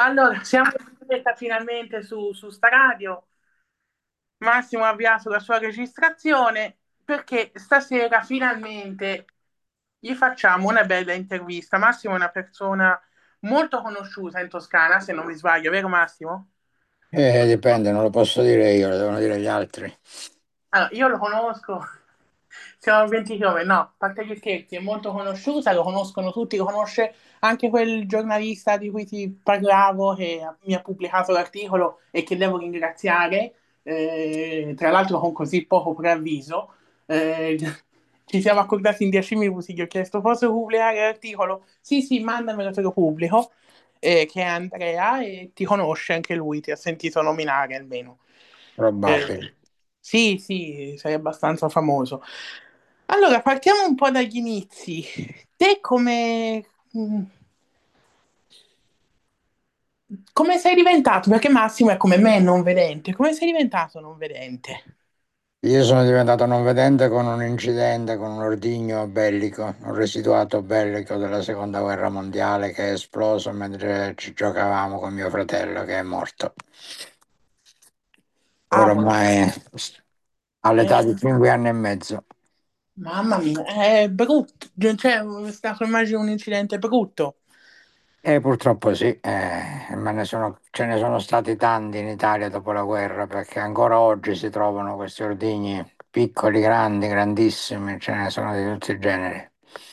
Allora, siamo in diretta finalmente su sta radio. Massimo ha avviato la sua registrazione perché stasera finalmente gli facciamo una bella intervista. Massimo è una persona molto conosciuta in Toscana, se non mi sbaglio, vero Massimo? Dipende, non lo posso dire io, lo devono dire gli altri. Allora, io lo conosco, siamo a 20 km, no, a parte gli scherzi, è molto conosciuta, lo conoscono tutti, lo conosce anche quel giornalista di cui ti parlavo che mi ha pubblicato l'articolo e che devo ringraziare, tra l'altro con così poco preavviso. Eh, ci siamo accordati in 10 minuti, gli ho chiesto posso pubblicare l'articolo? Sì, sì, mandamelo, te lo pubblico, che è Andrea e ti conosce anche lui, ti ha sentito nominare almeno. Probabile. Sì, sì, sei abbastanza famoso. Allora, partiamo un po' dagli inizi. Te come sei diventato? Perché Massimo è come me, non vedente. Come sei diventato non vedente? Io sono diventato non vedente con un incidente, con un ordigno bellico, un residuato bellico della seconda guerra mondiale che è esploso mentre ci giocavamo con mio fratello che è morto. Ah, Ormai all'età eh, di 5 anni e mezzo. mamma mia, è brutto. Cioè, è stato immagino un incidente brutto. E purtroppo sì, ce ne sono stati tanti in Italia dopo la guerra perché ancora oggi si trovano questi ordigni piccoli, grandi, grandissimi, ce ne sono di tutti i generi.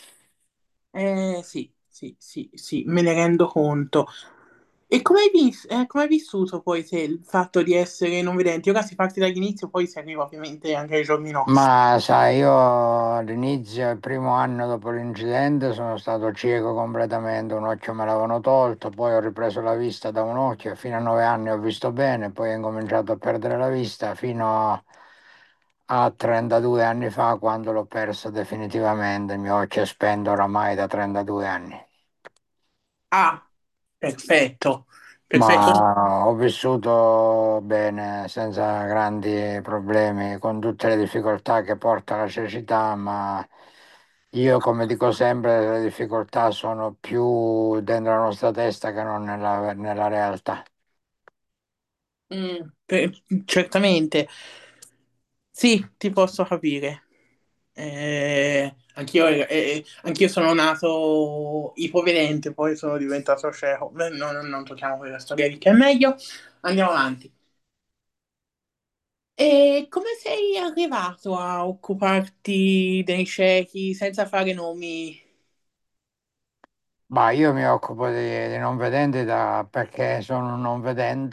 Sì, sì, sì, sì, me ne rendo conto. E come hai vissuto poi te il fatto di essere non vedenti? Ora si parte dall'inizio, poi si arriva ovviamente anche ai giorni nostri. Ma sai, io all'inizio, il primo anno dopo l'incidente, sono stato cieco completamente, un occhio me l'avevano tolto, poi ho ripreso la vista da un occhio, fino a 9 anni ho visto bene, poi ho incominciato a perdere la vista fino a 32 anni fa, quando l'ho perso definitivamente, il mio occhio è spento oramai da 32 anni. Ah, perfetto, perfetto. Ma ho vissuto bene, senza grandi problemi, con tutte le difficoltà che porta la cecità, ma io, come dico sempre, le difficoltà sono più dentro la nostra testa che non nella realtà. Certamente, sì, ti posso capire. Anch'io sono nato ipovedente, poi sono diventato cieco. Beh, non tocchiamo quella storia lì, che è meglio. Andiamo avanti. E come sei arrivato a occuparti dei ciechi senza fare nomi? Ma io mi occupo di non vedenti perché sono un non vedente,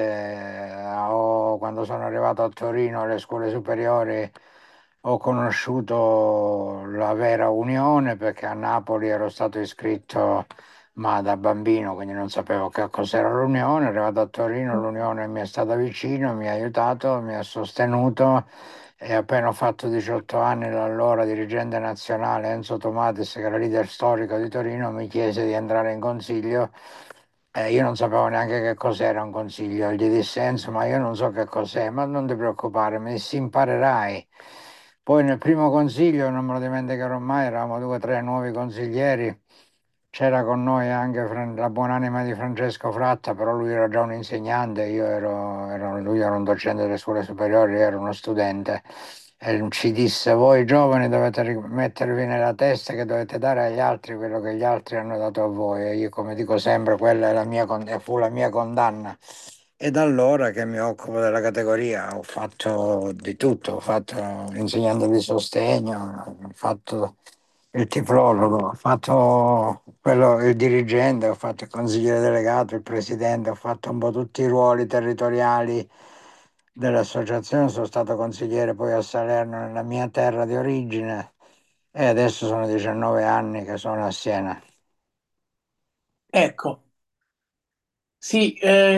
quando sono arrivato a Torino alle scuole superiori ho conosciuto la vera unione perché a Napoli ero stato iscritto ma da bambino, quindi non sapevo che cos'era l'unione. Arrivato a Torino l'unione mi è stata vicino, mi ha aiutato, mi ha sostenuto e appena ho fatto 18 anni, l'allora dirigente nazionale Enzo Tomatis, che era leader storico di Torino, mi chiese di entrare in consiglio. Io non sapevo neanche che cos'era un consiglio. Gli dissi Enzo, ma io non so che cos'è, ma non ti preoccupare, mi dissi imparerai. Poi nel primo consiglio, non me lo dimenticherò mai, eravamo due o tre nuovi consiglieri. C'era con noi anche la buonanima di Francesco Fratta, però lui era già un insegnante, lui era un docente delle scuole superiori, io ero uno studente. E ci disse, voi giovani dovete mettervi nella testa che dovete dare agli altri quello che gli altri hanno dato a voi. E io, come dico sempre, quella è fu la mia condanna. E da allora che mi occupo della categoria, ho fatto di tutto, ho fatto insegnante di sostegno, ho fatto il tiflologo, ho fatto il dirigente, ho fatto il consigliere delegato, il presidente, ho fatto un po' tutti i ruoli territoriali dell'associazione, sono stato consigliere poi a Salerno nella mia terra di origine e adesso sono 19 anni che sono a Siena. Ecco, sì,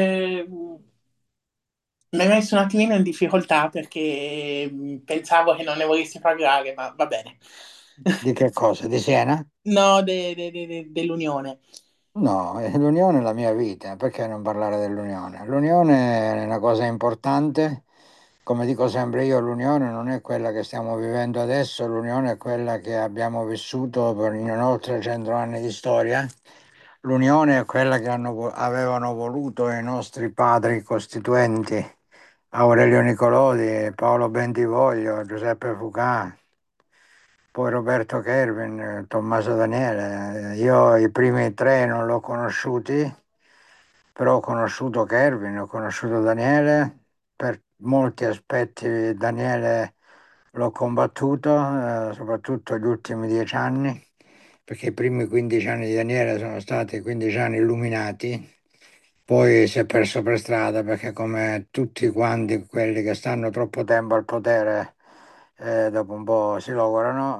mi hai messo un attimino in difficoltà perché pensavo che non ne volessi parlare, ma va bene. Di che cosa? Di Siena? No, dell'Unione. No, l'unione è la mia vita, perché non parlare dell'unione? L'unione è una cosa importante, come dico sempre io, l'unione non è quella che stiamo vivendo adesso, l'unione è quella che abbiamo vissuto in oltre 100 anni di storia. l'unione è quella che avevano voluto i nostri padri costituenti, Aurelio Nicolodi, Paolo Bentivoglio, Giuseppe Fucà, poi Roberto Kervin, Tommaso Daniele. Io i primi tre non l'ho conosciuti, però ho conosciuto Kervin, ho conosciuto Daniele, per molti aspetti Daniele l'ho combattuto, soprattutto gli ultimi 10 anni, perché i primi 15 anni di Daniele sono stati 15 anni illuminati, poi si è perso per strada perché come tutti quanti quelli che stanno troppo tempo al potere, dopo un po' si logorano,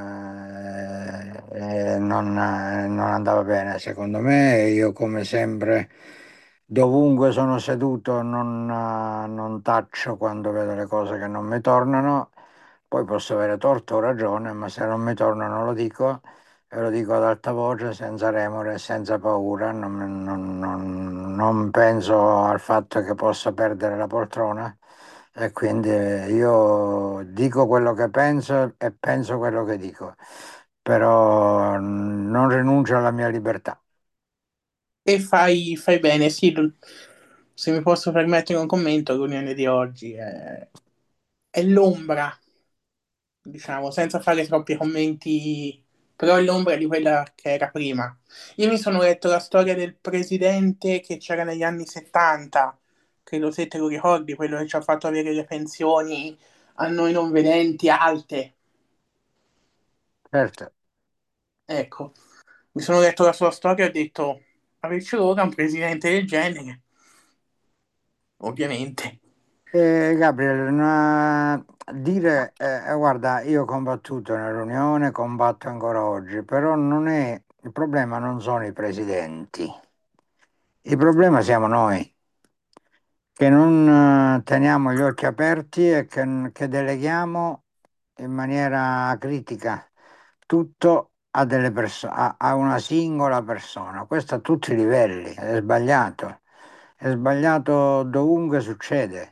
e non andava bene secondo me. Io come sempre dovunque sono seduto non taccio quando vedo le cose che non mi tornano, poi posso avere torto o ragione, ma se non mi tornano lo dico. E lo dico ad alta voce, senza remore, senza paura, non penso al fatto che possa perdere la poltrona e quindi io dico quello che penso e penso quello che dico, però non rinuncio alla mia libertà. E fai bene, sì, se mi posso permettere un commento, l'unione di oggi è l'ombra, diciamo, senza fare troppi commenti, però è l'ombra di quella che era prima. Io mi sono letto la storia del presidente che c'era negli anni 70, credo se te lo ricordi, quello che ci ha fatto avere le pensioni a noi non vedenti alte. Certo. Ecco, mi sono letto la sua storia e ho detto, averci ora un presidente del genere, ovviamente. Gabriele, dire, guarda, io ho combattuto nell'Unione, combatto ancora oggi, però non è, il problema non sono i presidenti, il problema siamo noi, che non teniamo gli occhi aperti e che deleghiamo in maniera critica tutto a a una singola persona. Questo a tutti i livelli, è sbagliato. È sbagliato dovunque succede.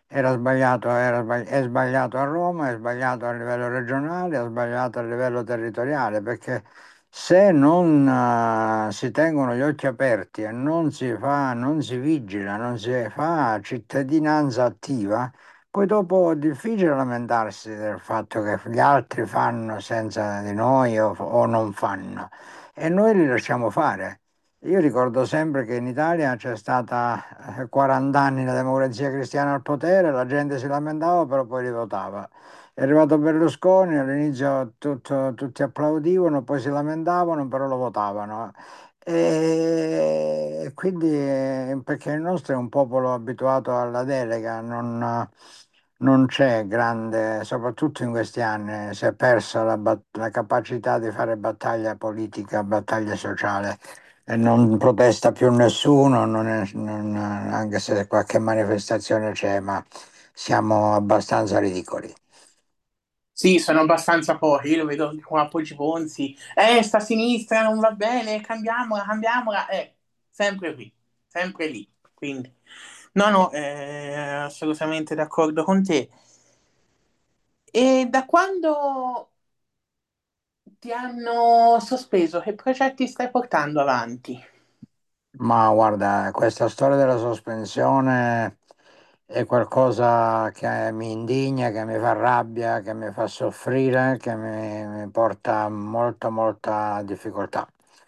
È sbagliato a Roma, è sbagliato a livello regionale, è sbagliato a livello territoriale, perché se non si tengono gli occhi aperti e non si vigila, non si fa cittadinanza attiva, poi dopo è difficile lamentarsi del fatto che gli altri fanno senza di noi o non fanno e noi li lasciamo fare. Io ricordo sempre che in Italia c'è stata 40 anni la Democrazia Cristiana al potere, la gente si lamentava, però poi li votava. È arrivato Berlusconi, all'inizio tutti applaudivano, poi si lamentavano, però lo votavano. E quindi, perché il nostro è un popolo abituato alla delega, non c'è grande, soprattutto in questi anni, si è persa la capacità di fare battaglia politica, battaglia sociale e non protesta più nessuno, anche se qualche manifestazione c'è, ma siamo abbastanza ridicoli. Sì, sono abbastanza pochi, io lo vedo qua a Poggio Ponzi, sta a sinistra non va bene, cambiamola, cambiamola, sempre qui, sempre lì, quindi, no, no, assolutamente d'accordo con te. E da quando ti hanno sospeso, che progetti stai portando avanti? Ma guarda, questa storia della sospensione è qualcosa che mi indigna, che mi fa rabbia, che mi fa soffrire, che mi porta molta difficoltà.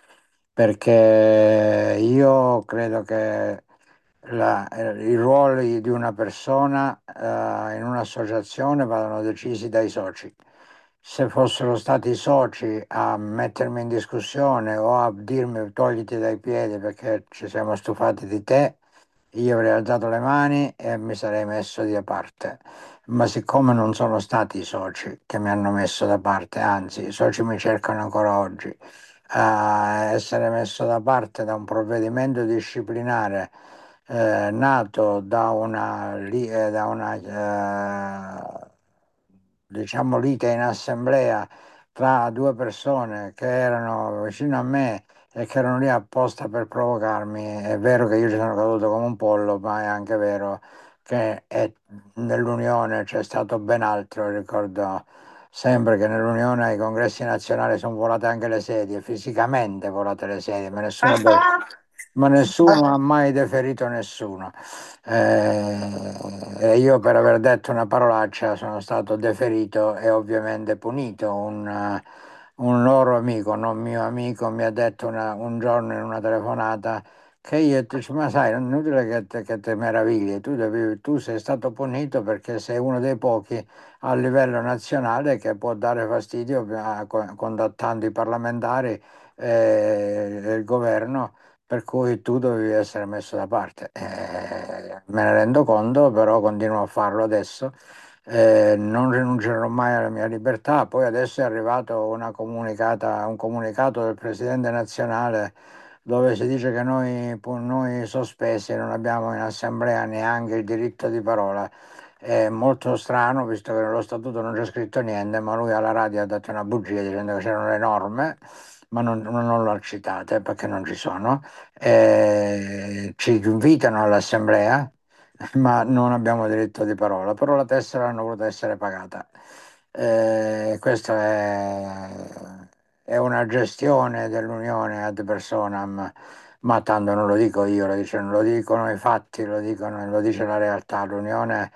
Perché io credo che i ruoli di una persona in un'associazione vadano decisi dai soci. Se fossero stati i soci a mettermi in discussione o a dirmi togliti dai piedi perché ci siamo stufati di te, io avrei alzato le mani e mi sarei messo da parte. Ma siccome non sono stati i soci che mi hanno messo da parte, anzi, i soci mi cercano ancora oggi, a essere messo da parte da un provvedimento disciplinare nato da una diciamo, lite in assemblea tra due persone che erano vicino a me e che erano lì apposta per provocarmi. È vero che io ci sono caduto come un pollo, ma è anche vero che nell'Unione c'è stato ben altro. Ricordo sempre che nell'Unione ai congressi nazionali sono volate anche le sedie, fisicamente volate le sedie, ma nessuno ha mai deferito nessuno. E io per aver detto una parolaccia sono stato deferito e ovviamente punito. Un loro amico, non mio amico, mi ha detto un giorno in una telefonata che io dice, ma sai, non è inutile che te meravigli, tu sei stato punito perché sei uno dei pochi a livello nazionale che può dare fastidio contattando i parlamentari e il governo, per cui tu dovevi essere messo da parte. Me ne rendo conto, però continuo a farlo adesso. Non rinuncerò mai alla mia libertà. Poi adesso è arrivato un comunicato del Presidente nazionale dove si dice che noi sospesi non abbiamo in assemblea neanche il diritto di parola. È molto strano, visto che nello statuto non c'è scritto niente, ma lui alla radio ha detto una bugia dicendo che c'erano le norme, ma non l'ha citate perché non ci sono. Ci invitano all'assemblea, ma non abbiamo diritto di parola, però la tessera hanno voluto essere pagata. Questa è una gestione dell'Unione ad personam, ma tanto non lo dico io, lo dicono i fatti, lo dice la realtà. L'Unione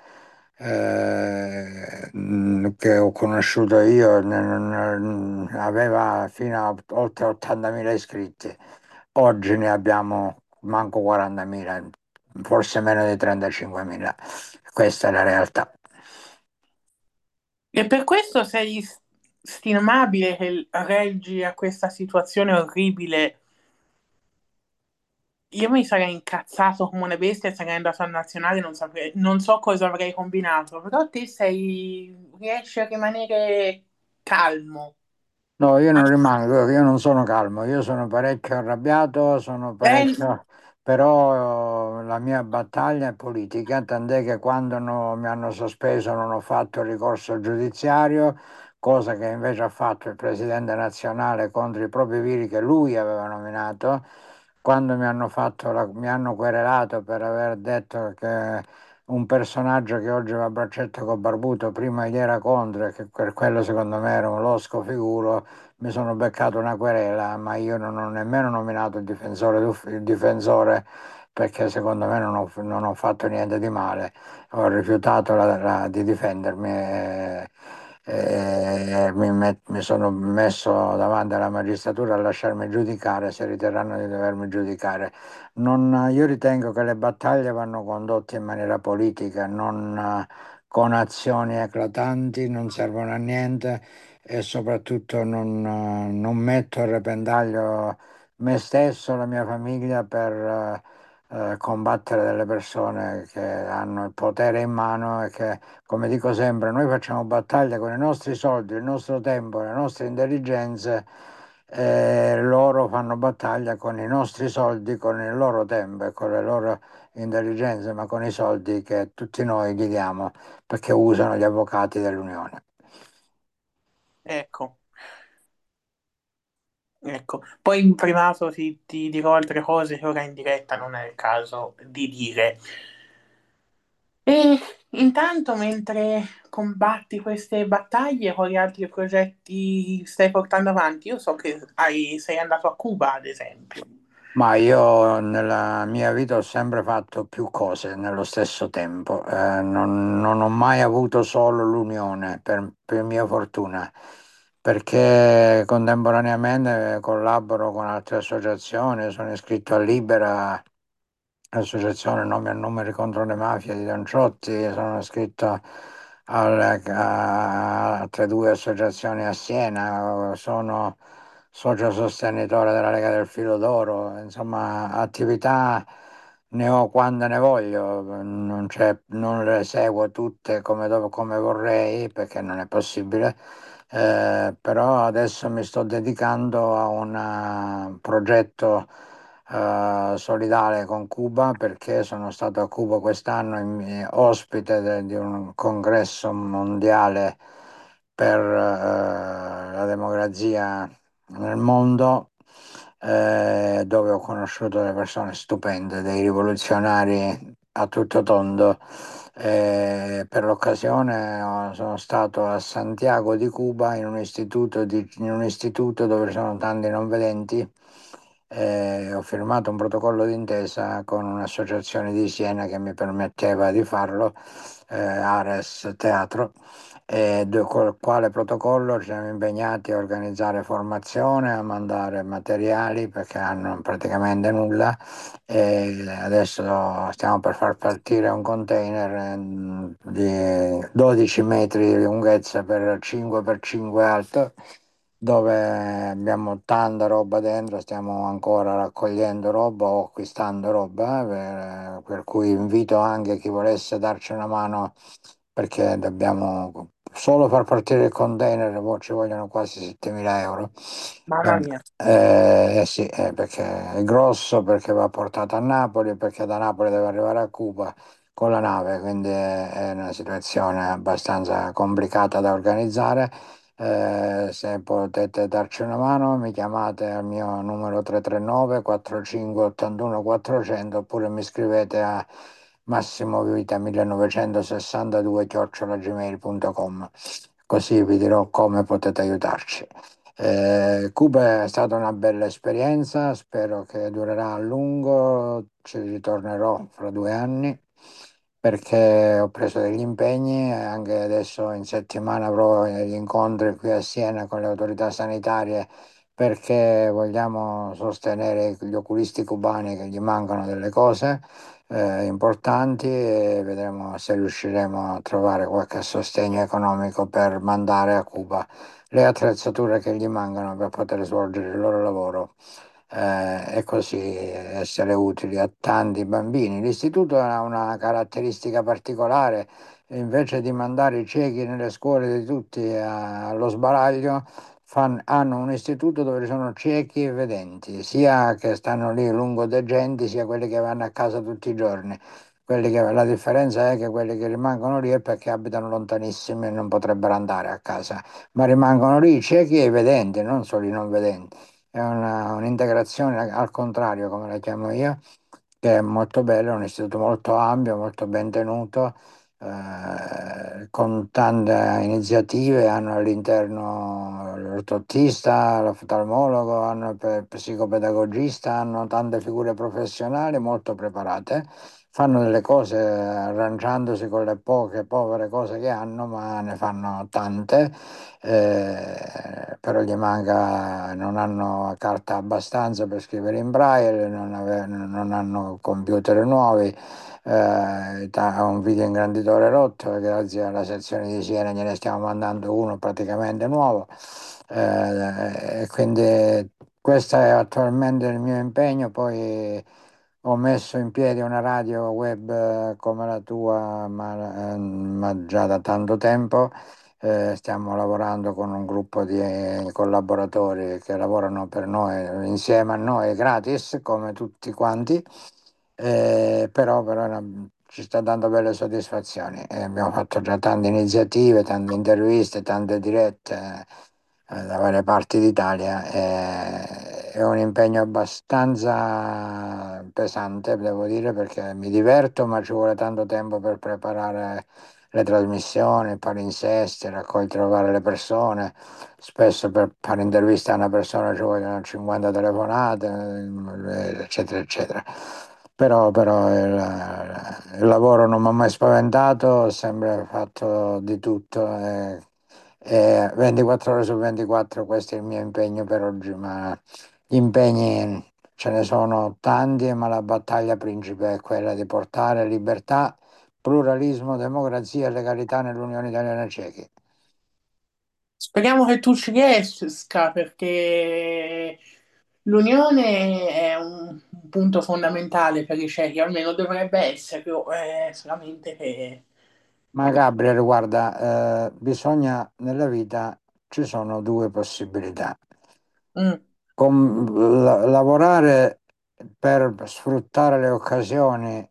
che ho conosciuto io aveva fino a oltre 80.000 iscritti, oggi ne abbiamo manco 40.000, forse meno di 35.000. Questa è la realtà. E per questo sei stimabile che reggi a questa situazione orribile. Io mi sarei incazzato come una bestia e sarei andato al nazionale, non so cosa avrei combinato, però riesci a rimanere calmo. No, io Ah, non rimango, io non sono calmo, io sono parecchio arrabbiato, sono eh, parecchio, però la mia battaglia è politica, tant'è che quando mi hanno sospeso non ho fatto ricorso giudiziario, cosa che invece ha fatto il presidente nazionale contro i propri viri che lui aveva nominato, quando mi hanno querelato per aver detto che un personaggio che oggi va a braccetto con Barbuto prima gli era contro e che per quello secondo me era un losco figuro, mi sono beccato una querela, ma io non ho nemmeno nominato il difensore perché secondo me non ho fatto niente di male, ho rifiutato di difendermi e mi sono messo davanti alla magistratura a lasciarmi giudicare se riterranno di dovermi giudicare. Io ritengo che le battaglie vanno condotte in maniera politica, non con azioni eclatanti, non servono a niente e soprattutto non metto a repentaglio me stesso, la mia famiglia per combattere delle persone che hanno il potere in mano e che, come dico sempre, noi facciamo battaglie con i nostri soldi, il nostro tempo, le nostre intelligenze. E loro fanno battaglia con i nostri soldi, con il loro tempo e con le loro intelligenze, ma con i soldi che tutti noi gli diamo perché usano gli avvocati dell'Unione. ecco, ecco. Poi in privato ti dirò altre cose che ora in diretta non è il caso di dire. E intanto, mentre combatti queste battaglie, quali altri progetti stai portando avanti? Io so che sei andato a Cuba, ad esempio. Ma io nella mia vita ho sempre fatto più cose nello stesso tempo. Non ho mai avuto solo l'unione, per mia fortuna, perché contemporaneamente collaboro con altre associazioni, sono iscritto a Libera, associazione Nomi e Numeri contro le mafie di Don Ciotti, sono iscritto a altre due associazioni a Siena, sono socio sostenitore della Lega del Filo d'Oro, insomma, attività ne ho quando ne voglio, non le seguo tutte come vorrei perché non è possibile, però adesso mi sto dedicando a un progetto solidale con Cuba perché sono stato a Cuba quest'anno ospite di un congresso mondiale per la democrazia nel mondo, dove ho conosciuto delle persone stupende, dei rivoluzionari a tutto tondo. Per l'occasione sono stato a Santiago di Cuba in un istituto dove ci sono tanti non vedenti. Ho firmato un protocollo d'intesa con un'associazione di Siena che mi permetteva di farlo, Ares Teatro, e col quale protocollo ci siamo impegnati a organizzare formazione, a mandare materiali perché hanno praticamente nulla, e adesso stiamo per far partire un container di 12 metri di lunghezza per 5 per 5 alto, dove abbiamo tanta roba dentro, stiamo ancora raccogliendo roba o acquistando roba, per cui invito anche chi volesse darci una mano, perché dobbiamo solo far partire il container, ci vogliono quasi 7.000 euro. Mamma mia. Sì, perché è grosso, perché va portato a Napoli, perché da Napoli deve arrivare a Cuba con la nave, quindi è una situazione abbastanza complicata da organizzare. Se potete darci una mano, mi chiamate al mio numero 339 45 81 400, oppure mi scrivete a Massimo Vita 1962 @gmail.com, così vi dirò come potete aiutarci. Cuba è stata una bella esperienza, spero che durerà a lungo, ci ritornerò fra 2 anni perché ho preso degli impegni e anche adesso in settimana avrò degli incontri qui a Siena con le autorità sanitarie, perché vogliamo sostenere gli oculisti cubani che gli mancano delle cose importanti, e vedremo se riusciremo a trovare qualche sostegno economico per mandare a Cuba le attrezzature che gli mancano per poter svolgere il loro lavoro, e così essere utili a tanti bambini. L'istituto ha una caratteristica particolare: invece di mandare i ciechi nelle scuole di tutti allo sbaraglio, hanno un istituto dove ci sono ciechi e vedenti, sia che stanno lì lungo degenti, sia quelli che vanno a casa tutti i giorni. La differenza è che quelli che rimangono lì è perché abitano lontanissimi e non potrebbero andare a casa, ma rimangono lì i ciechi e i vedenti, non solo i non vedenti. È un'integrazione al contrario, come la chiamo io, che è molto bello, è un istituto molto ampio, molto ben tenuto, con tante iniziative. Hanno all'interno l'ortottista, l'oftalmologo, hanno il psicopedagogista, hanno tante figure professionali molto preparate. Fanno delle cose arrangiandosi con le poche povere cose che hanno, ma ne fanno tante. Però gli manca, non hanno carta abbastanza per scrivere in braille, non hanno computer nuovi, ha un video ingranditore rotto, e grazie alla sezione di Siena gliene stiamo mandando uno praticamente nuovo. E quindi questo è attualmente il mio impegno. Poi ho messo in piedi una radio web come la tua, ma già da tanto tempo. Stiamo lavorando con un gruppo di collaboratori che lavorano per noi, insieme a noi, gratis, come tutti quanti. Però ci sta dando belle soddisfazioni. Abbiamo fatto già tante iniziative, tante interviste, tante dirette da varie parti d'Italia. È un impegno abbastanza pesante, devo dire, perché mi diverto, ma ci vuole tanto tempo per preparare le trasmissioni, palinsesti, trovare le persone. Spesso per fare intervista a una persona ci vogliono 50 telefonate, eccetera, eccetera. Però il lavoro non mi ha mai spaventato, ho sempre fatto di tutto, e 24 ore su 24 questo è il mio impegno per oggi, ma gli impegni ce ne sono tanti, ma la battaglia principe è quella di portare libertà, pluralismo, democrazia e legalità nell'Unione Italiana Cechi. Speriamo che tu ci riesca perché l'unione è un punto fondamentale per i cechi, almeno dovrebbe esserlo, solamente che... Ma Gabriele, guarda, bisogna nella vita, ci sono due possibilità. Mm. Lavorare per sfruttare le occasioni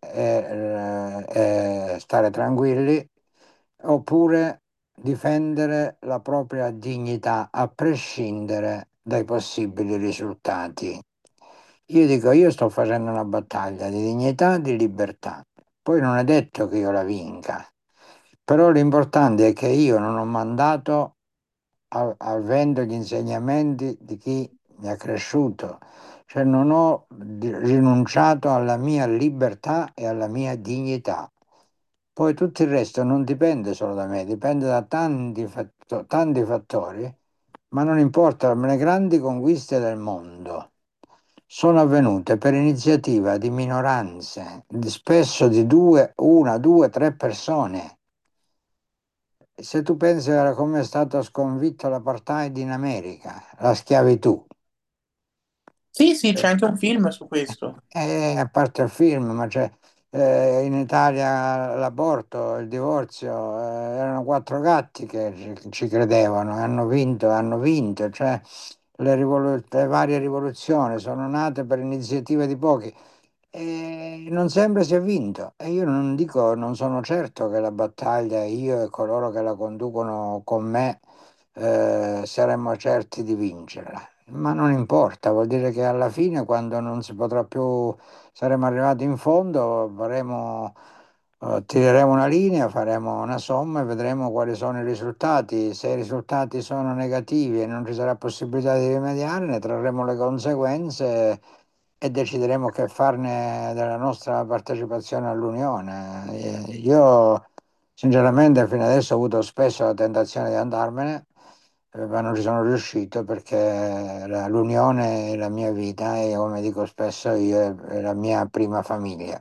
e stare tranquilli, oppure difendere la propria dignità a prescindere dai possibili risultati. Io dico, io sto facendo una battaglia di dignità, di libertà. poi non è detto che io la vinca, però l'importante è che io non ho mandato avendo gli insegnamenti di chi mi ha cresciuto, cioè non ho rinunciato alla mia libertà e alla mia dignità. Poi tutto il resto non dipende solo da me, dipende da tanti fattori, ma non importa, le grandi conquiste del mondo sono avvenute per iniziativa di minoranze, spesso di una, due, tre persone. Se tu pensi a come è stato sconfitto l'apartheid in America, la schiavitù, Sì, sì, c'è anche un film su questo. a parte il film, ma c'è in Italia l'aborto, il divorzio, erano quattro gatti che ci credevano e hanno vinto, cioè le varie rivoluzioni sono nate per iniziative di pochi. E non sempre si è vinto e io non dico, non sono certo che la battaglia io e coloro che la conducono con me saremmo certi di vincerla, ma non importa, vuol dire che alla fine quando non si potrà più, saremo arrivati in fondo, tireremo una linea, faremo una somma e vedremo quali sono i risultati. Se i risultati sono negativi e non ci sarà possibilità di rimediare, ne trarremo le conseguenze e decideremo che farne della nostra partecipazione all'Unione. Io sinceramente fino adesso ho avuto spesso la tentazione di andarmene, ma non ci sono riuscito perché l'Unione è la mia vita e come dico spesso io è la mia prima famiglia.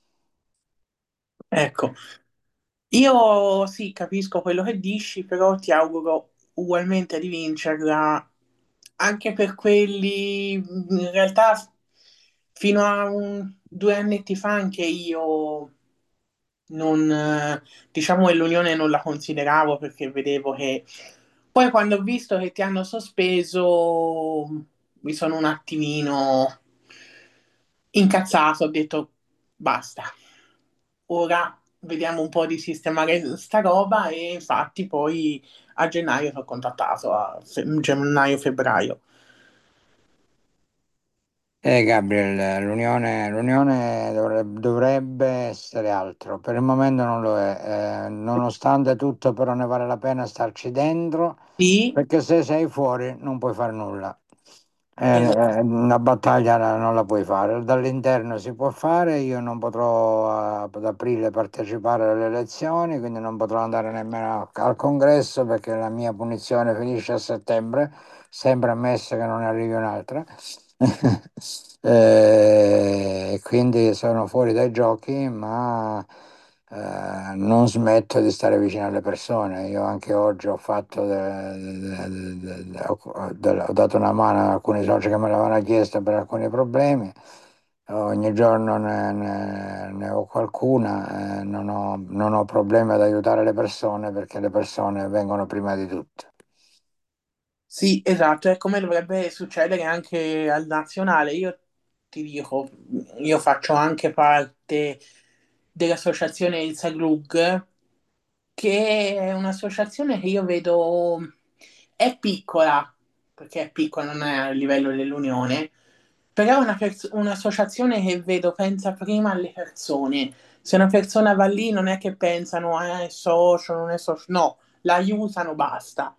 Ecco, io sì, capisco quello che dici, però ti auguro ugualmente di vincerla, anche per quelli, in realtà, fino a 2 annetti fa anche io non, diciamo che l'unione non la consideravo perché vedevo che poi quando ho visto che ti hanno sospeso mi sono un attimino incazzato, ho detto basta, ora vediamo un po' di sistemare sta roba e infatti poi a gennaio ti ho contattato, a gennaio-febbraio. Gabriel, l'unione dovrebbe essere altro, per il momento non lo è. Nonostante tutto però ne vale la pena starci dentro, Sì, perché se sei fuori non puoi fare nulla. esatto. Una battaglia non la puoi fare, dall'interno si può fare, io non potrò ad aprile partecipare alle elezioni, quindi non potrò andare nemmeno al congresso perché la mia punizione finisce a settembre, sempre ammesso che non ne arrivi un'altra. Quindi sono fuori dai giochi, ma non smetto di stare vicino alle persone. Io anche oggi ho fatto ho dato una mano a alcuni soci che me l'avevano chiesto per alcuni problemi. Ogni giorno ne ho qualcuna, non ho problemi ad aiutare le persone perché le persone vengono prima di tutto. Sì, esatto, è come dovrebbe succedere anche al nazionale. Io ti dico, io faccio anche parte dell'associazione Ilsa Glug, che è un'associazione che io vedo è piccola, perché è piccola, non è a livello dell'Unione, però è un'associazione che vedo pensa prima alle persone. Se una persona va lì non è che pensano, è socio, non è socio, no, la aiutano, basta.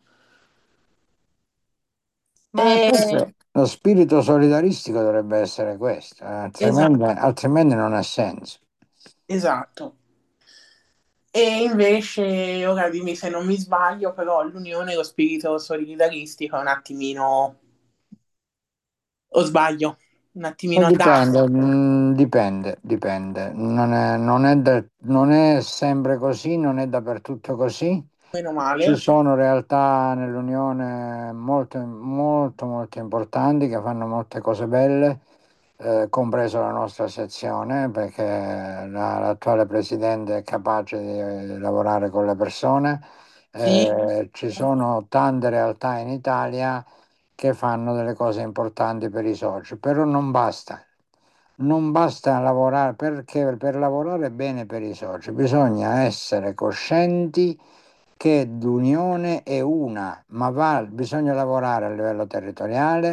Ma E- questo, lo spirito solidaristico dovrebbe essere questo, esatto, altrimenti non ha senso. esatto. E invece, ora dimmi se non mi sbaglio, però l'unione e lo spirito solidaristico è un attimino, o sbaglio, un attimino Dipende, atraso, dipende. Non è sempre così, non è dappertutto così. meno Ci male. sono realtà nell'Unione molto, molto, molto importanti che fanno molte cose belle, compreso la nostra sezione, perché l'attuale presidente è capace di lavorare con le persone. Sì, Ci sono tante realtà in Italia che fanno delle cose importanti per i soci, però non basta. Non basta lavorare perché per lavorare bene per i soci bisogna essere coscienti che l'unione è una, ma bisogna lavorare a livello territoriale,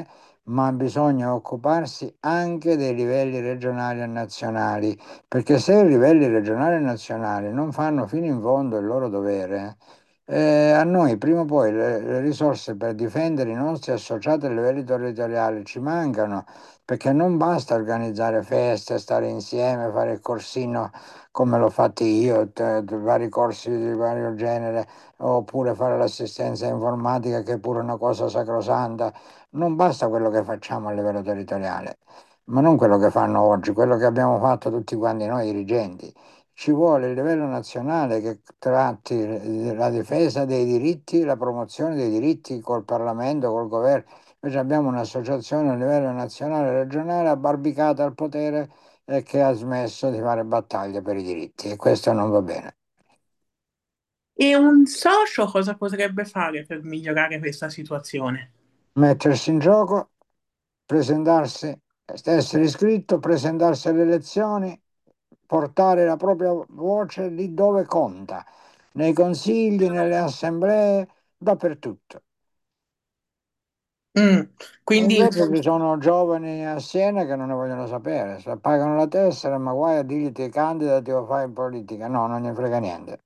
ma bisogna occuparsi anche dei livelli regionali e nazionali, perché se i livelli regionali e nazionali non fanno fino in fondo il loro dovere, a noi prima o poi le risorse per difendere i nostri associati a livelli territoriali ci mancano, perché non basta organizzare feste, stare insieme, fare il corsino come l'ho fatto io, vari corsi di vario genere, oppure fare l'assistenza informatica che è pure una cosa sacrosanta. Non basta quello che facciamo a livello territoriale, ma non quello che fanno oggi, quello che abbiamo fatto tutti quanti noi dirigenti. Ci vuole il livello nazionale che tratti la difesa dei diritti, la promozione dei diritti col Parlamento, col governo. Invece abbiamo un'associazione a livello nazionale e regionale abbarbicata al potere e che ha smesso di fare battaglie per i diritti e questo non va bene. E un socio cosa potrebbe fare per migliorare questa situazione? Mettersi in gioco, presentarsi, essere iscritto, presentarsi alle elezioni, portare la propria voce lì dove conta, nei consigli, nelle assemblee, dappertutto. Mm, E quindi invece ci sono giovani a Siena che non ne vogliono sapere, se pagano la tessera, ma guai a dirgli ti candidati o fai in politica, no, non ne frega niente.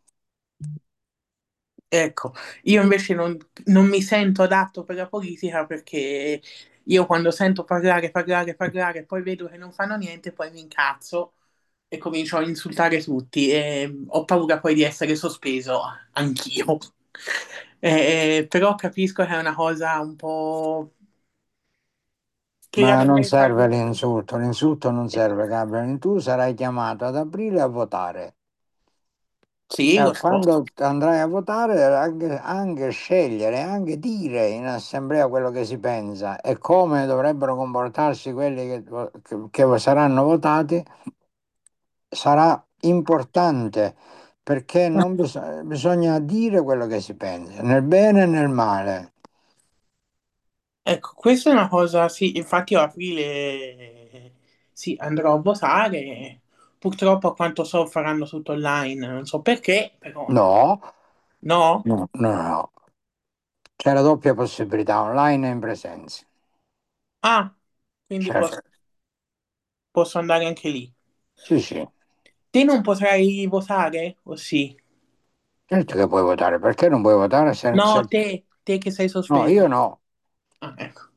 ecco, io invece non mi sento adatto per la politica perché io quando sento parlare, parlare, parlare, poi vedo che non fanno niente, poi mi incazzo e comincio a insultare tutti e ho paura poi di essere sospeso anch'io. Però capisco che è una cosa un po' che Ma non rappresenta serve l'insulto non serve, Gabriele. Tu sarai chiamato ad aprile a votare. sì, lo so. Quando andrai a votare, anche scegliere, anche dire in assemblea quello che si pensa e come dovrebbero comportarsi quelli che saranno votati, sarà importante perché non bisogna dire quello che si pensa, nel bene e nel male. Ecco, questa è una cosa, sì, infatti io a aprile sì, andrò a votare, purtroppo a quanto so faranno tutto online, non so perché, però No, no? no, no, no. C'è la doppia possibilità, online e in presenza. Ah, quindi Certo. posso andare anche lì. Sì, sì, Te non potrai votare, o sì? certo che puoi votare, perché non puoi votare se, No, se... te che sei No, sospeso. io no, Ah, ecco.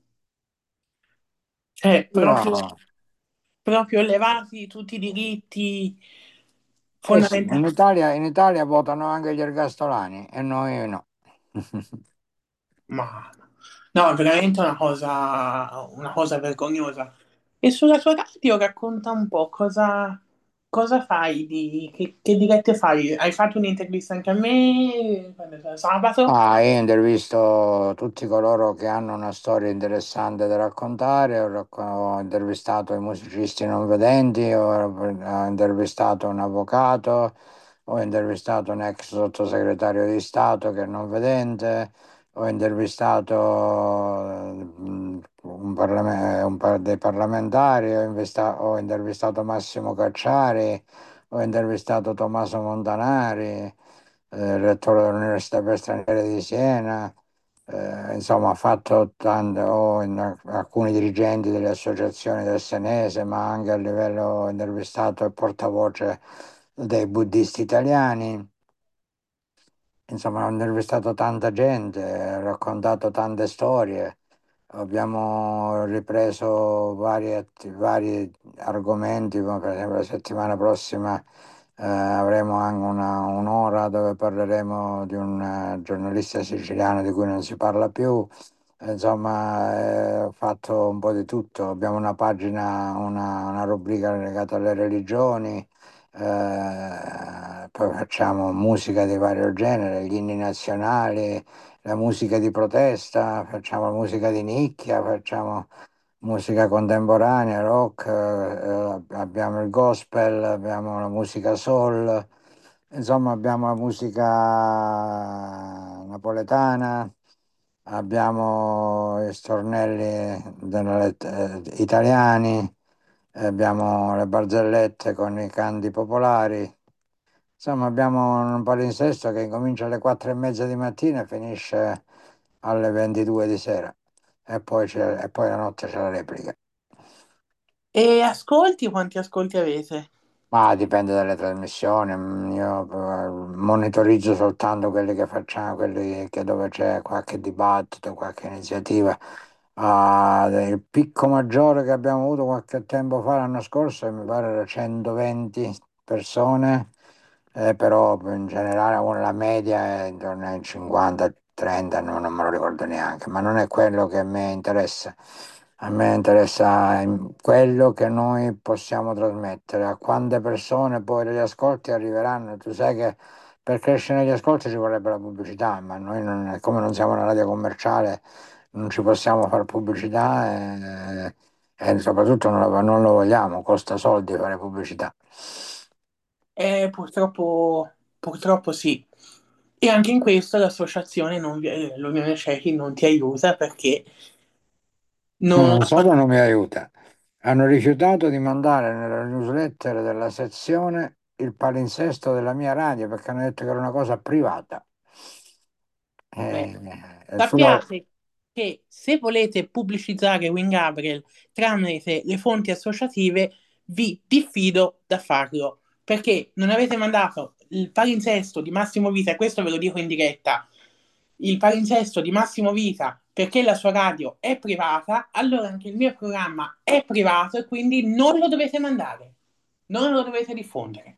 Cioè, io... proprio levati tutti i diritti Eh sì, fondamentali. In Italia votano anche gli ergastolani e noi no. Ma no, è veramente una cosa vergognosa. E sulla tua radio racconta un po' cosa fai, che dirette fai? Hai fatto un'intervista anche a me quando era sabato? Ah, io intervisto tutti coloro che hanno una storia interessante da raccontare, ho intervistato i musicisti non vedenti, ho intervistato un avvocato, ho intervistato un ex sottosegretario di Stato che è non vedente, ho intervistato dei parlamentari, ho intervistato Massimo Cacciari, ho intervistato Tommaso Montanari, rettore dell'Università per Stranieri di Siena, insomma, ha fatto alcuni dirigenti delle associazioni del Senese, ma anche a livello ho intervistato il portavoce dei buddisti italiani. Insomma, ho intervistato tanta gente, raccontato tante storie, abbiamo ripreso vari argomenti, come per esempio la settimana prossima avremo anche un'ora dove parleremo di un giornalista siciliano di cui non si parla più. Insomma, ho fatto un po' di tutto. Abbiamo una pagina, una rubrica legata alle religioni, poi facciamo musica di vario genere, gli inni nazionali, la musica di protesta, facciamo musica di nicchia, facciamo musica contemporanea, rock, abbiamo il gospel, abbiamo la musica soul, insomma abbiamo la musica napoletana, abbiamo i stornelli italiani, abbiamo le barzellette con i canti popolari. Insomma, abbiamo un palinsesto che incomincia alle 4:30 di mattina e finisce alle 22 di sera. e poi la notte c'è la replica. E ascolti, quanti ascolti avete? Ma dipende dalle trasmissioni, io monitorizzo soltanto quelli che facciamo, quelli che dove c'è qualche dibattito, qualche iniziativa. Ah, il picco maggiore che abbiamo avuto qualche tempo fa, l'anno scorso, mi pare era 120 persone, però in generale la media è intorno ai 50-30, non me lo ricordo neanche, ma non è quello che a me interessa. A me interessa quello che noi possiamo trasmettere, a quante persone poi gli ascolti arriveranno. Tu sai che per crescere negli ascolti ci vorrebbe la pubblicità, ma noi non, come non siamo una radio commerciale, non ci possiamo fare pubblicità e soprattutto non lo vogliamo, costa soldi fare pubblicità. Purtroppo sì. E anche in questo l'associazione l'Unione Cechi non ti aiuta perché non... Non solo non mi aiuta, hanno rifiutato di mandare nella newsletter della sezione il palinsesto della mia radio perché hanno detto che era una cosa privata. Beh, Sulla... sappiate che se volete pubblicizzare Win Gabriel tramite le fonti associative, vi diffido da farlo, perché non avete mandato il palinsesto di Massimo Vita, e questo ve lo dico in diretta, il palinsesto di Massimo Vita perché la sua radio è privata, allora anche il mio programma è privato e quindi non lo dovete mandare, non lo dovete diffondere.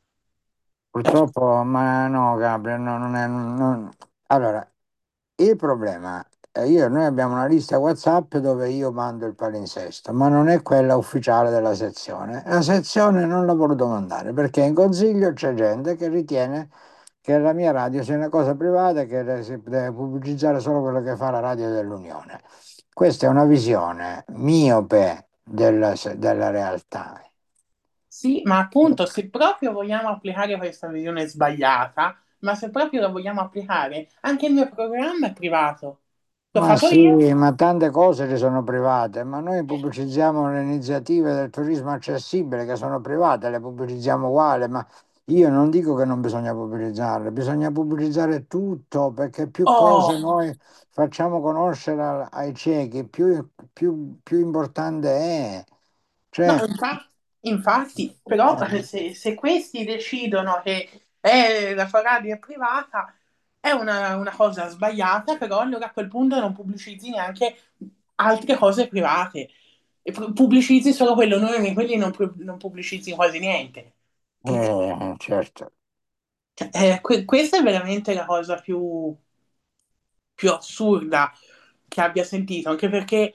Purtroppo, ma no, Gabriele, no, non è... Allora, il problema è noi abbiamo una lista WhatsApp dove io mando il palinsesto, ma non è quella ufficiale della sezione. La sezione non l'ha voluto mandare perché in consiglio c'è gente che ritiene che la mia radio sia una cosa privata e che si deve pubblicizzare solo quello che fa la radio dell'Unione. Questa è una visione miope della realtà. Sì, ma appunto, se proprio vogliamo applicare questa visione sbagliata, ma se proprio la vogliamo applicare, anche il mio programma è privato. L'ho Ma fatto sì, io? ma tante cose ci sono private, ma noi pubblicizziamo le iniziative del turismo accessibile che sono private, le pubblicizziamo uguali, ma io non dico che non bisogna pubblicizzarle, bisogna pubblicizzare tutto perché più cose Oh, noi facciamo conoscere ai ciechi, più importante è. no, Cioè, infatti, però se questi decidono che la tua radio è privata, è una cosa sbagliata, però allora a quel punto non pubblicizzi neanche altre cose private. E pubblicizzi solo quello, noi quelli non pubblicizzi quasi niente. certo. Cioè, questa è veramente la cosa più assurda che abbia sentito, anche perché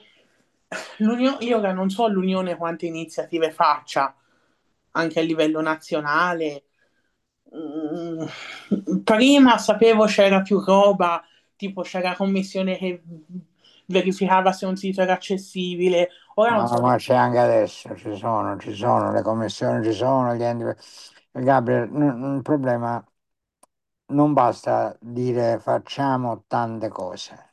io ora non so l'Unione quante iniziative faccia, anche a livello nazionale. Prima sapevo c'era più roba, tipo c'era la commissione che verificava se un sito era accessibile, ora non No, so. ma c'è anche adesso, ci sono, le commissioni ci sono, gli enti... Gabriele, il problema non basta dire facciamo tante cose.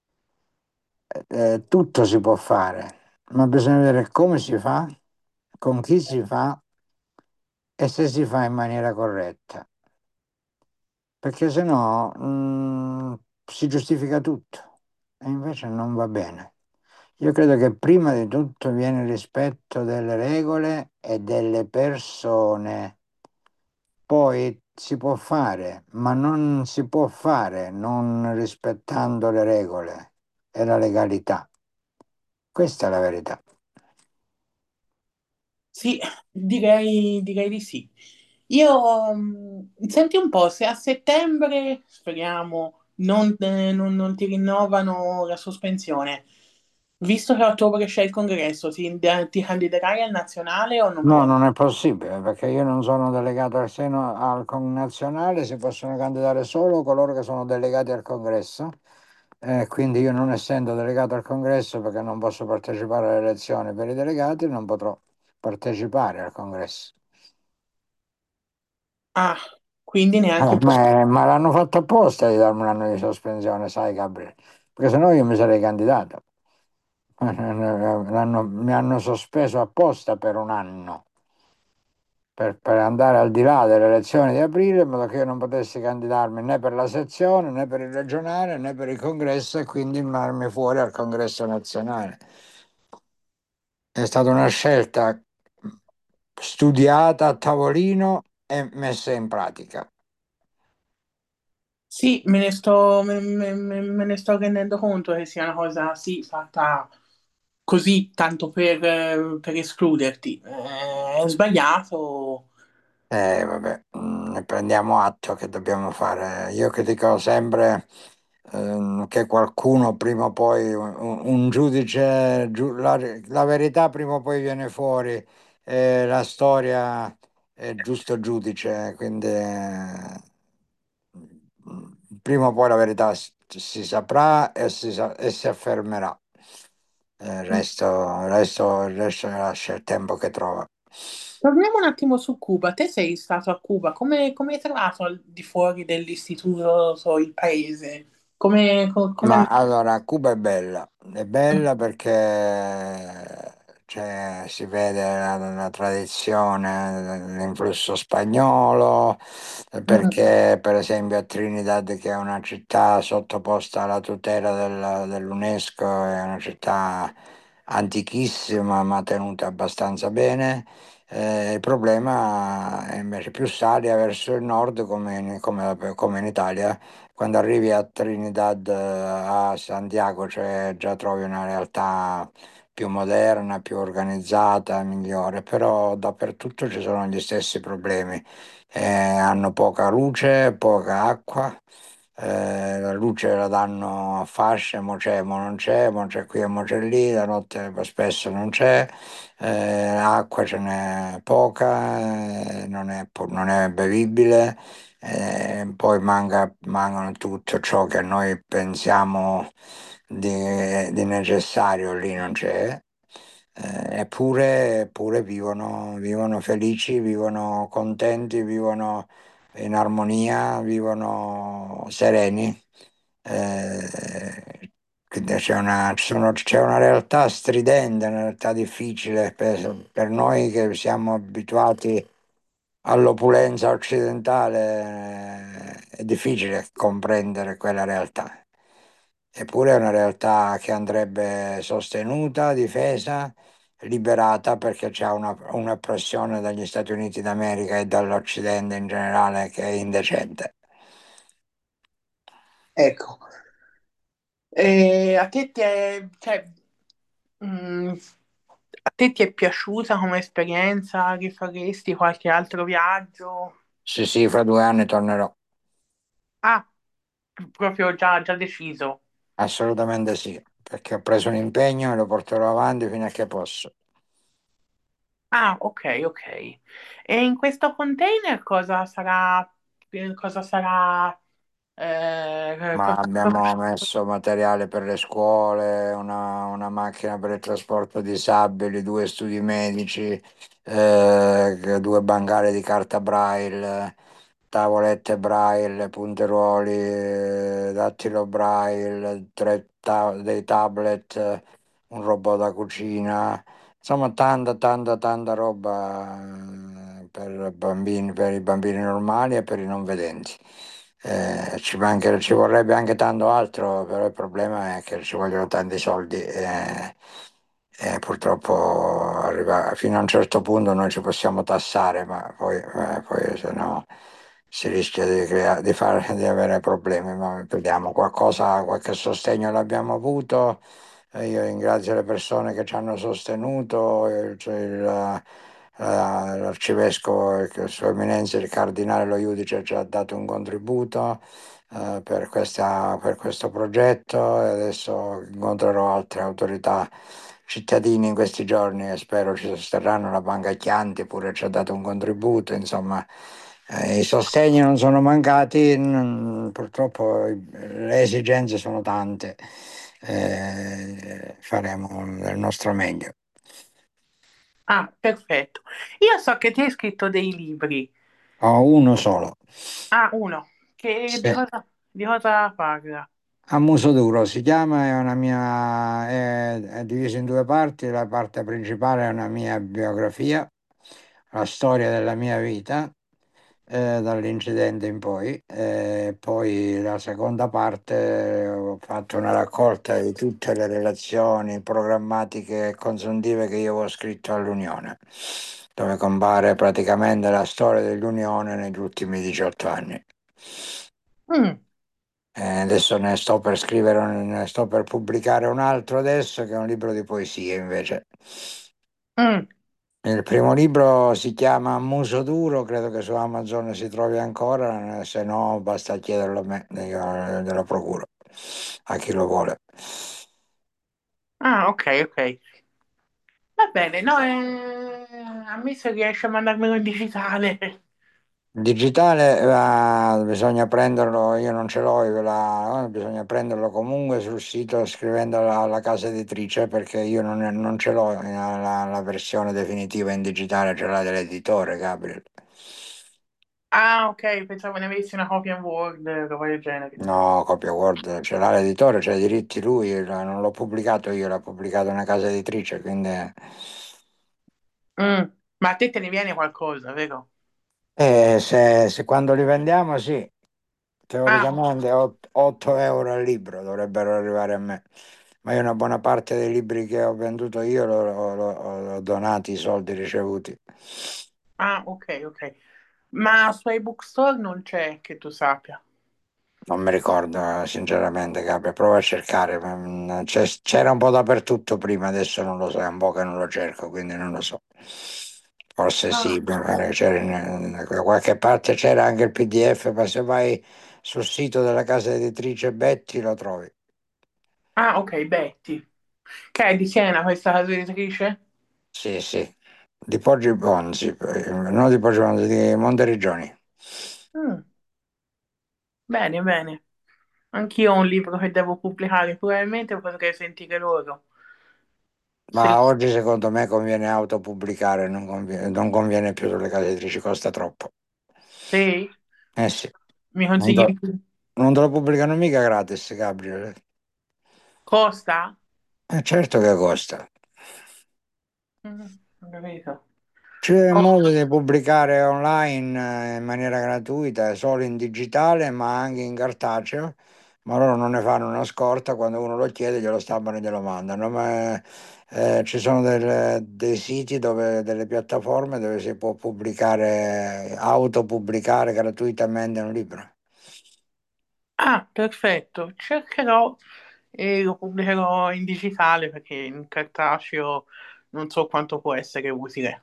Tutto si può fare, ma bisogna vedere come si fa, con chi si fa e se si fa in maniera corretta, perché se no si giustifica tutto e invece non va bene. Io credo che prima di tutto viene il rispetto delle regole e delle persone. Poi si può fare, ma non si può fare non rispettando le regole e la legalità. Questa è la verità. Sì, direi di sì. Io, senti un po', se a settembre, speriamo, non ti rinnovano la sospensione, visto che a ottobre c'è il congresso, ti candiderai al nazionale o non No, puoi? non è possibile perché io non sono delegato al seno al nazionale, si possono candidare solo coloro che sono delegati al congresso. Quindi io non essendo delegato al congresso perché non posso partecipare alle elezioni per i delegati, non potrò partecipare al congresso. Ah, quindi neanche puoi. Ma l'hanno fatto apposta di darmi un anno di sospensione, sai, Gabriele? Perché sennò io mi sarei candidato. Mi hanno sospeso apposta per un anno. per andare al di là delle elezioni di aprile, in modo che io non potessi candidarmi né per la sezione, né per il regionale, né per il congresso e quindi farmi fuori al congresso nazionale. È stata una scelta studiata a tavolino e messa in pratica. Sì, me ne sto rendendo conto che sia una cosa, sì, fatta così, tanto per escluderti. È sbagliato. Vabbè, ne prendiamo atto che dobbiamo fare. Io che dico sempre che qualcuno prima o poi, un giudice, la verità prima o poi viene fuori, la storia è giusto giudice, quindi prima o poi la verità si saprà e e si affermerà. Il resto lascia il tempo che trova. Torniamo un attimo su Cuba. Te sei stato a Cuba, come hai trovato al di fuori dell'istituto il paese? Come. Ma allora, Cuba è bella perché si vede la tradizione, l'influsso spagnolo, Mm, perché per esempio a Trinidad, che è una città sottoposta alla tutela dell'UNESCO, è una città antichissima ma tenuta abbastanza bene. Il problema è invece più sali verso il nord come in Italia. Quando arrivi a Trinidad, a Santiago, cioè già trovi una realtà più moderna, più organizzata, migliore, però dappertutto ci sono gli stessi problemi. Hanno poca luce, poca acqua, la luce la danno a fasce, mo c'è qui e mo c'è lì, la notte spesso non c'è, acqua ce n'è poca, non è bevibile. Poi mancano tutto ciò che noi pensiamo di necessario, lì non c'è. Eppure vivono felici, vivono contenti, vivono in armonia, vivono sereni. Quindi c'è una realtà stridente, una realtà difficile per noi che siamo abituati all'opulenza occidentale, è difficile comprendere quella realtà. Eppure è una realtà che andrebbe sostenuta, difesa, liberata perché c'è un'oppressione dagli Stati Uniti d'America e dall'Occidente in generale che è indecente. ecco. A te ti è, cioè, mm, a te ti è piaciuta come esperienza? Rifaresti qualche altro viaggio? Sì, sì, fra 2 anni tornerò. Ah, proprio già deciso. Assolutamente sì, perché ho preso un impegno e lo porterò avanti fino a che posso. Ah, ok, ok. E in questo container cosa sarà, Ma abbiamo messo materiale per le scuole, una macchina per il trasporto disabili, 2 studi medici, 2 bancali di carta Braille, tavolette Braille, punteruoli, dattilo Braille, dei tablet, un robot da cucina, insomma tanta roba per bambini, per i bambini normali e per i non vedenti. Ci vorrebbe anche tanto altro, però il problema è che ci vogliono tanti soldi e purtroppo fino a un certo punto noi ci possiamo tassare, ma poi se no si rischia di avere problemi. Ma vediamo, qualche sostegno l'abbiamo avuto. Io ringrazio le persone che ci hanno sostenuto, cioè l'arcivescovo, Sua Eminenza, il cardinale Lo Iudice ci ha dato un contributo per questo progetto e adesso incontrerò altre autorità cittadine in questi giorni e spero ci sosterranno. La Banca Chianti pure ci ha dato un contributo, insomma. I sostegni non sono mancati, purtroppo le esigenze sono tante, faremo del nostro meglio. Ah, perfetto. Io so che ti hai scritto dei libri. Ho uno solo. Ah, uno. Sì. Di cosa parla? A muso duro si chiama, è diviso in 2 parti. La parte principale è una mia biografia, la storia della mia vita, dall'incidente in poi. Poi la seconda parte ho fatto una raccolta di tutte le relazioni programmatiche e consuntive che io avevo scritto all'Unione, dove compare praticamente la storia dell'Unione negli ultimi 18 anni. Mm, Adesso ne sto per scrivere, ne sto per pubblicare un altro adesso, che è un libro di poesie invece. mm. Il primo libro si chiama Muso Duro, credo che su Amazon si trovi ancora, se no basta chiederlo a me, io glielo procuro a chi lo vuole. Ah, ok, ok. Va bene, no, a me se riesce a mandarmelo in digitale. Digitale, bisogna prenderlo, io non ce l'ho, bisogna prenderlo comunque sul sito scrivendo alla casa editrice perché io non ce l'ho, la versione definitiva in digitale, ce l'ha dell'editore, Gabriel. Ah, ok, pensavo ne avessi una copia in Word, roba del genere. No, copia Word, ce l'ha l'editore, c'ha i diritti lui, non l'ho pubblicato io, l'ha pubblicato una casa editrice, quindi Mm. Ma a te ne viene qualcosa, vero? se quando li vendiamo, sì, Ah, teoricamente 8 euro al libro dovrebbero arrivare a me, ma io una buona parte dei libri che ho venduto io l'ho donati i soldi ricevuti. ah, ok, ok. Ma su iBookstore non c'è che tu sappia. Non mi ricordo, sinceramente, Gabri, prova a cercare. C'era un po' dappertutto prima, adesso non lo so, è un po' che non lo cerco, quindi non lo so. Forse sì, Ah, mi pare che c'era da qualche parte c'era anche il PDF, ma se vai sul sito della casa editrice Betty lo trovi. ah, ok, Betty. Che è di Siena questa casa editrice? Sì, sì, di Poggi Bonzi, non di Poggi Bonzi, di Monteriggioni. Mm, bene, bene. Anch'io ho un libro che devo pubblicare, probabilmente potrei sentire loro. Se... Ma oggi secondo me conviene autopubblicare, non conviene più sulle case editrici, costa troppo. Sì? Eh sì. Mi Non consigli te, di più? non te lo pubblicano mica gratis, Gabriele. Costa? Certo che costa. Ho capito. C'è Oh, modo di pubblicare online in maniera gratuita, solo in digitale, ma anche in cartaceo, ma loro non ne fanno una scorta, quando uno lo chiede glielo stampano e glielo mandano. Ma, ci sono dei siti dove, delle piattaforme dove si può pubblicare, autopubblicare gratuitamente un libro. ah, perfetto. Cercherò e lo pubblicherò in digitale perché in cartaceo non so quanto può essere utile.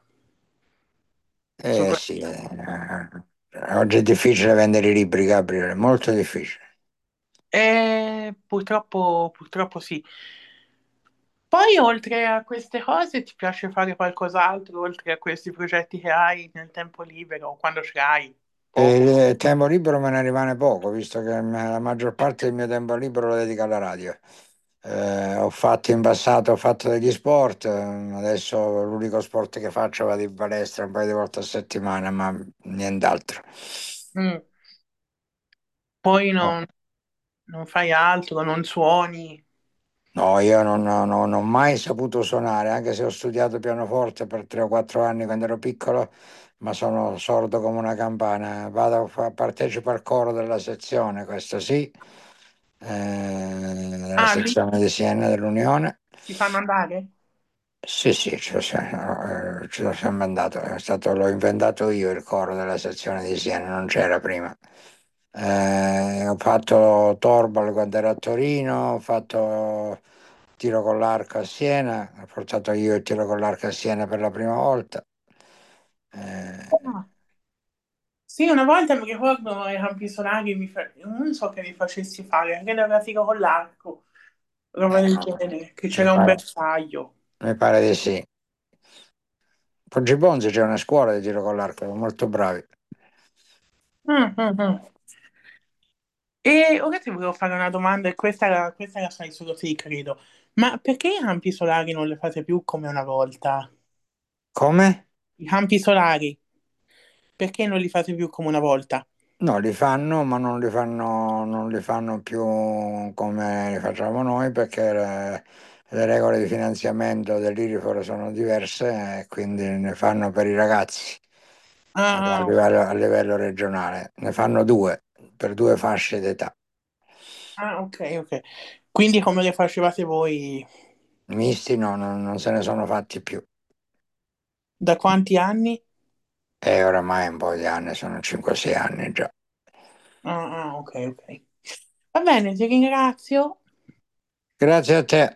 Eh Sopra- sì, oggi è difficile vendere i libri, Gabriele, molto difficile. purtroppo sì. Poi, oltre a queste cose, ti piace fare qualcos'altro, oltre a questi progetti che hai nel tempo libero, o quando ce l'hai? Poco. E il tempo libero me ne rimane poco, visto che la maggior parte del mio tempo libero lo dedico alla radio. Ho fatto in passato, ho fatto degli sport, adesso l'unico sport che faccio vado in palestra un paio di volte a settimana, ma nient'altro. Mm. Poi No, non fai altro, non suoni. no, io non ho mai saputo suonare, anche se ho studiato pianoforte per 3 o 4 anni quando ero piccolo, ma sono sordo come una campana. Partecipo al coro della sezione, questo sì, della Ah, lì sezione di Siena dell'Unione. ti fanno andare? Sì, sì, ce lo siamo andato, l'ho inventato io il coro della sezione di Siena, non c'era prima. Ho fatto Torbal quando ero a Torino, ho fatto tiro con l'arco a Siena, ho portato io il tiro con l'arco a Siena per la prima volta. Eh, Ah. Sì, una volta mi ricordo ai campi solari, non so che mi facessi fare, anche da tiro con l'arco, roba del no, genere, che mi c'era un pare, bersaglio. mi pare di sì. Poggi Bonzi c'è una scuola di tiro con l'arco, molto bravi. Mm, mm, mm. E ora ti volevo fare una domanda, e questa la sai solo te, credo. Ma perché i campi solari non le fate più come una volta? Come? I campi solari, perché non li fate più come una volta? No, li fanno, ma non li fanno più come li facciamo noi perché le regole di finanziamento dell'Irifor sono diverse e quindi ne fanno per i ragazzi Ah, ok. a livello regionale. Ne fanno due per due fasce d'età. Ah, ok, ok. Quindi come le facevate voi? Misti no, non se ne sono fatti più. Da quanti anni? E oramai un po' di anni, sono 5-6 anni già. Ah, ok, ok. Va bene, ti ringrazio. Grazie a te.